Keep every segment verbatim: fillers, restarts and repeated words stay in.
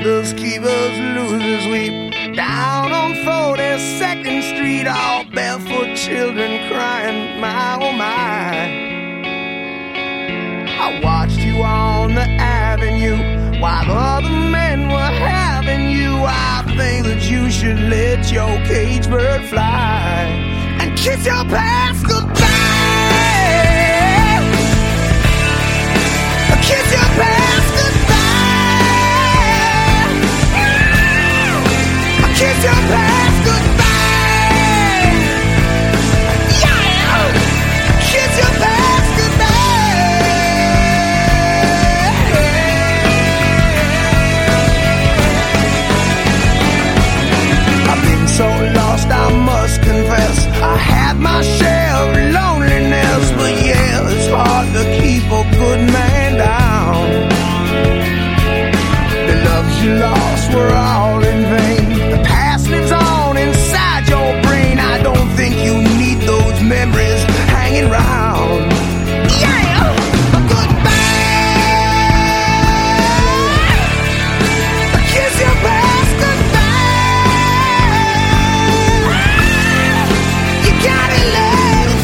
Londoners, keepers, losers weep. Down on forty-second Street, all barefoot children crying, my oh my. I watched you on the avenue while other men were having you. I think that you should let your cage bird fly and kiss your past goodbye. Kiss your past goodbye. Kiss your past goodbye. Yeah. Kiss your past goodbye. I've been so lost, I must confess. I had my share of loneliness, but yeah, it's hard to keep a good man down. The loves you lost were all in vain. The past lives on inside your brain. I don't think you need those memories hanging round. Yeah, goodbye. Kiss your past goodbye. You gotta let it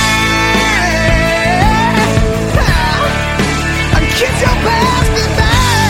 fly. Kiss your past goodbye.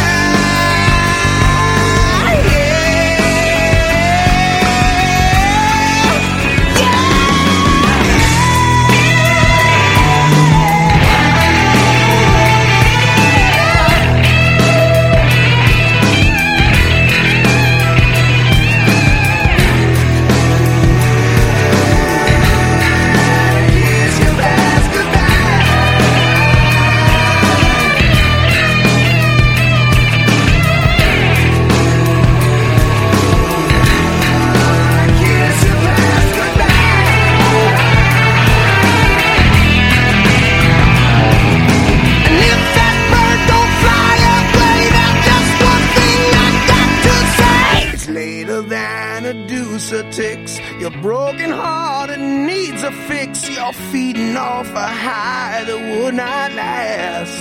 Ticks. Your broken heart it needs a fix. You're feeding off a high that would not last.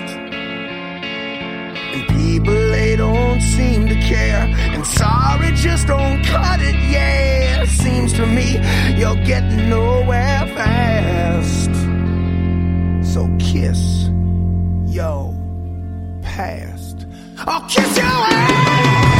And people, they don't seem to care. And sorry just don't cut it, yeah. It seems to me you're getting nowhere fast. So kiss your past. Oh, kiss your ass.